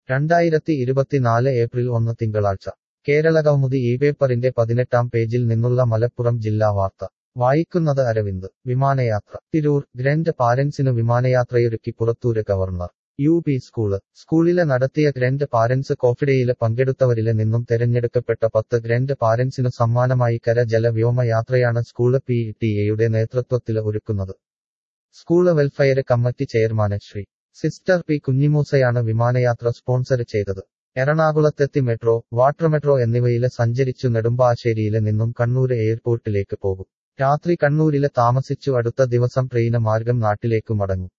2024 April 1 തിങ്കളാഴ്ച കേരളകൗമുദി ഈ പേപ്പറിന്റെ 18-ാം പേജിൽ നിന്നുള്ള മലപ്പുറം ജില്ലാ വാർത്ത വായിക്കുന്നത് അരവിന്ദ്. വിമാനയാത്ര തിരൂർ ഗ്രൻഡ് പാരന്റ്സിനു വിമാനയാത്രയൊരുക്കി പുറത്തൂര് ഗവർണർ. യു.പി. സ്കൂളിലെ നടത്തിയ ഗ്രൻഡ് പാരന്റ്സ് കോഫിഡേയില് പങ്കെടുത്തവരില് നിന്നും തെരഞ്ഞെടുക്കപ്പെട്ട 10 ഗ്രൻഡ് പാരന്റ്സിനു സമ്മാനമായി കര ജല വ്യോമ യാത്രയാണ് സ്കൂള് പി.ടി.എയുടെ നേതൃത്വത്തില് ഒരുക്കുന്നത്. School welfare committee chairman Sri sister P. കുഞ്ഞിമൂസയാണ് വിമാനയാത്ര സ്പോൺസര് ചെയ്തത്. എറണാകുളത്തെത്തി മെട്രോ, വാട്ടർ മെട്രോ എന്നിവയില് സഞ്ചരിച്ചു നെടുമ്പാശ്ശേരിയില് നിന്നും കണ്ണൂര് എയർപോർട്ടിലേക്ക് പോകും. രാത്രി കണ്ണൂരില് താമസിച്ചു അടുത്ത ദിവസം ട്രെയിന് മാർഗം നാട്ടിലേക്കു മടങ്ങും.